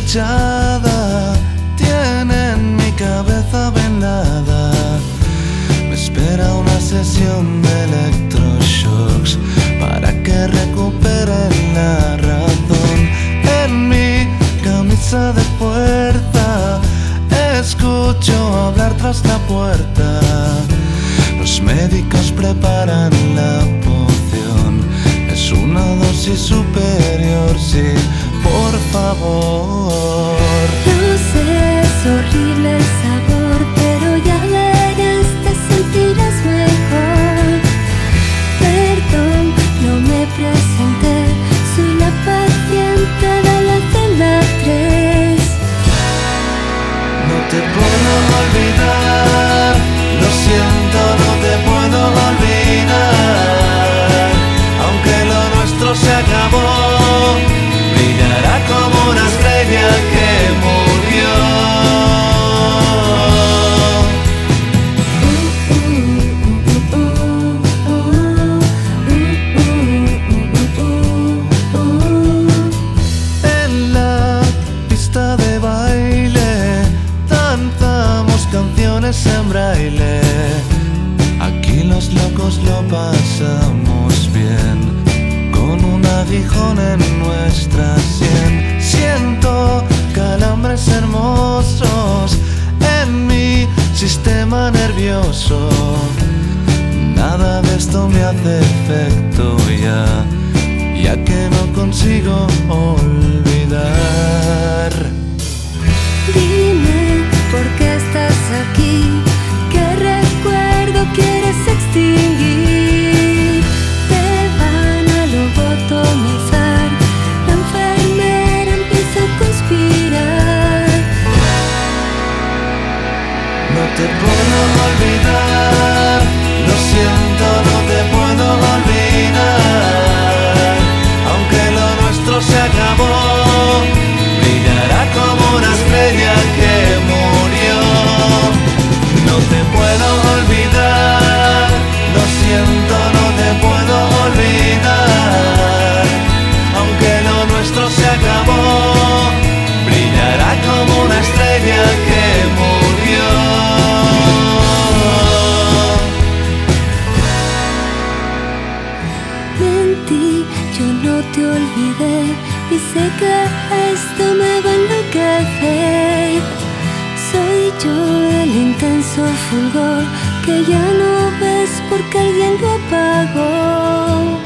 despechada tienen mi cabeza vendada. Me espera una sesión de electroshocks para que recuperen la razón. En mi camisa de fuerza escucho hablar tras la puerta. Los médicos preparan la poción. Es una dosis superior, sí, por favor. No sé, es horrible el sabor, pero ya verás, te sentirás mejor. Perdón, no me presenté, soy la paciente de la celda 3. No te puedo olvidar, lo siento, no te puedo olvidar. Aunque lo nuestro se acabó, brillará como una estrella que murió. En la pista de baile danzamos canciones en braille. Aquí los locos lo pasamos bien, con un aguijón en nuestra sien. Siento calambres hermosos en mi sistema nervioso. Nada de esto me hace efecto ya que no consigo olvidar. Dime por qué estás aquí, qué recuerdo quieres extinguir. Te van a lobotomizar, la enfermera empieza a conspirar. No te puedo olvidar, lo siento, no te puedo olvidar. Aunque lo nuestro se acabó, brillará como una estrella que murió. No te puedo olvidar, lo siento, no te puedo olvidar. Aunque lo nuestro se acabó, brillará como una estrella que murió. Mentí, yo no te olvidé y sé que esto me va a enloquecer. Soy yo el intenso fulgor que ya no ves porque alguien lo apagó.